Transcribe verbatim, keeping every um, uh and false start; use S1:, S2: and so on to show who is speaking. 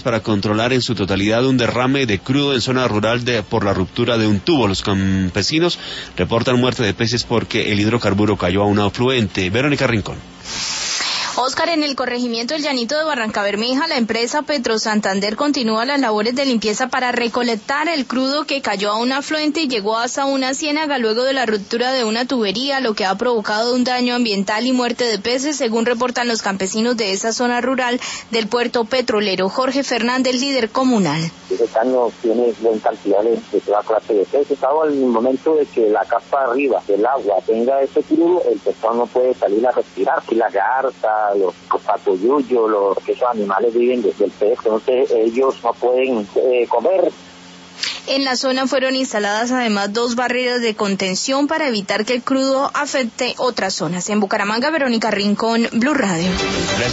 S1: para controlar en su totalidad un derrame de crudo en zona rural de, por la ruptura de un tubo. Los campesinos reportan muerte de peces porque el hidrocarburo cayó a un afluente. Verónica Rincón.
S2: Óscar, en el corregimiento del Llanito de Barrancabermeja, la empresa Petro Santander continúa las labores de limpieza para recolectar el crudo que cayó a un afluente y llegó hasta una ciénaga luego de la ruptura de una tubería, lo que ha provocado un daño ambiental y muerte de peces, según reportan los campesinos de esa zona rural del puerto petrolero. Jorge Fernández, líder comunal.
S3: Ese caño tiene buena cantidad de, de toda clase de peces. Al momento de que la capa arriba del agua tenga ese crudo, el pescado no puede salir a respirar, y la garza, los patuyuyos, los que esos animales viven desde el pez, entonces ellos no pueden eh, comer.
S2: En la zona fueron instaladas además dos barreras de contención para evitar que el crudo afecte otras zonas. En Bucaramanga, Verónica Rincón, Blue Radio.